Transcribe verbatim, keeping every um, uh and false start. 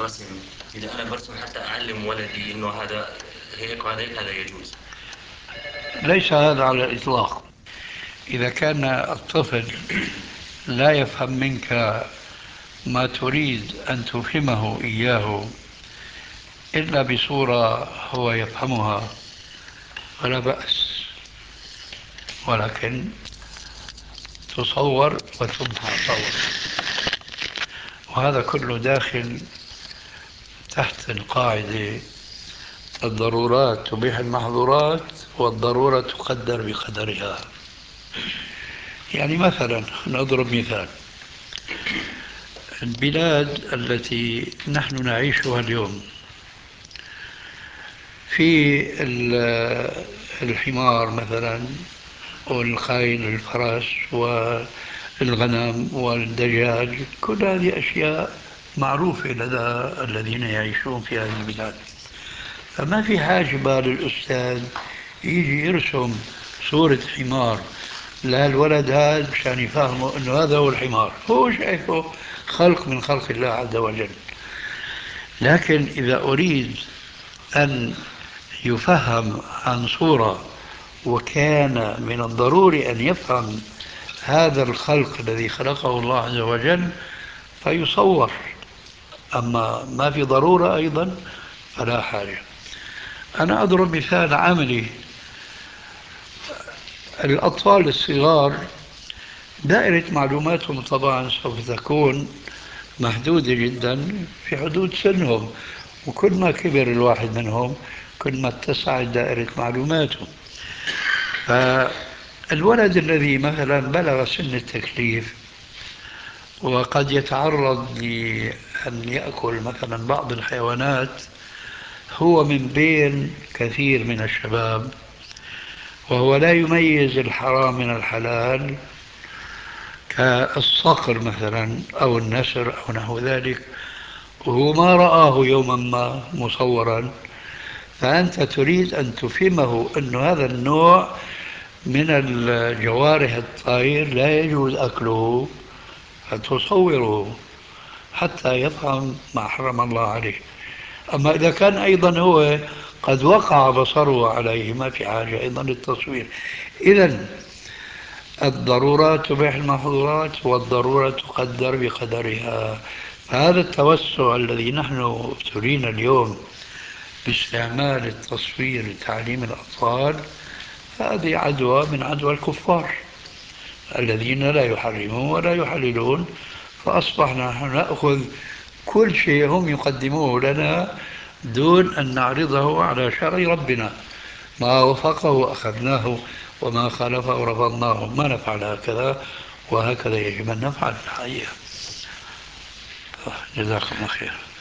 الرسم، إذا أنا برسم حتى أعلم ولدي إنه هذا هيك وهذا هيك، هذا يجوز؟ ليس هذا على الإطلاق. إذا كان الطفل لا يفهم منك ما تريد أن تفهمه إياه إلا بصورة هو يفهمها فلا بأس، ولكن تصور وتمحى صور. وهذا كله داخل تحت القاعدة: الضرورات تبيح المحظورات والضرورة تقدر بقدرها. يعني مثلا نضرب مثال: البلاد التي نحن نعيشها اليوم في ال- الحمار مثلا، والخيل، الفرس، والغنم والدجاج، كل هذه أشياء معروفة لدى الذين يعيشون في هذه البلاد. فما في حاجة بقى للأستاذ يجي يرسم صورة حمار للولد هذا مشان يفهمه أنه هذا هو الحمار، هو شايفه خلق من خلق الله عز وجل. لكن إذا أريد أن يفهم عن صورة، وكان من الضروري أن يفهم هذا الخلق الذي خلقه الله عز وجل، فيصور. أما ما في ضرورة أيضا فلا حاجة. أنا أضرب مثال عملي: الأطفال الصغار دائرة معلوماتهم طبعا سوف تكون محدودة جدا في حدود سنهم، وكل ما كبر الواحد منهم كل ما اتسعت دائرة معلوماته. فالولد الذي مثلا بلغ سن التكليف وقد يتعرض لأن يأكل مثلا بعض الحيوانات، هو من بين كثير من الشباب وهو لا يميز الحرام من الحلال، كالصقر مثلا أو النسر أو نحو ذلك، وهو ما رآه يوما ما مصورا، فأنت تريد أن تفهمه أن هذا النوع من الجوارح الطائر لا يجوز أكله، فتصوره حتى يفهم ما حرم الله عليه. أما إذا كان أيضا هو قد وقع بصره عليه ما في حاجة أيضا للتصوير. إذن الضرورات تبيح المحظورات والضرورة تقدر بقدرها. فهذا التوسع الذي نحن ابتلينا اليوم باستعمال التصوير لتعليم الأطفال، هذه عدوى من عدوى الكفار الذين لا يحرمون ولا يحللون. فأصبحنا نحن نأخذ كل شيء هم يقدموه لنا دون أن نعرضه على شرع ربنا. ما وفقه أخذناه وما خالفه رفضناه. ما نفعل هكذا، وهكذا يجب أن نفعل الحقيقة. جزاكم الله خير.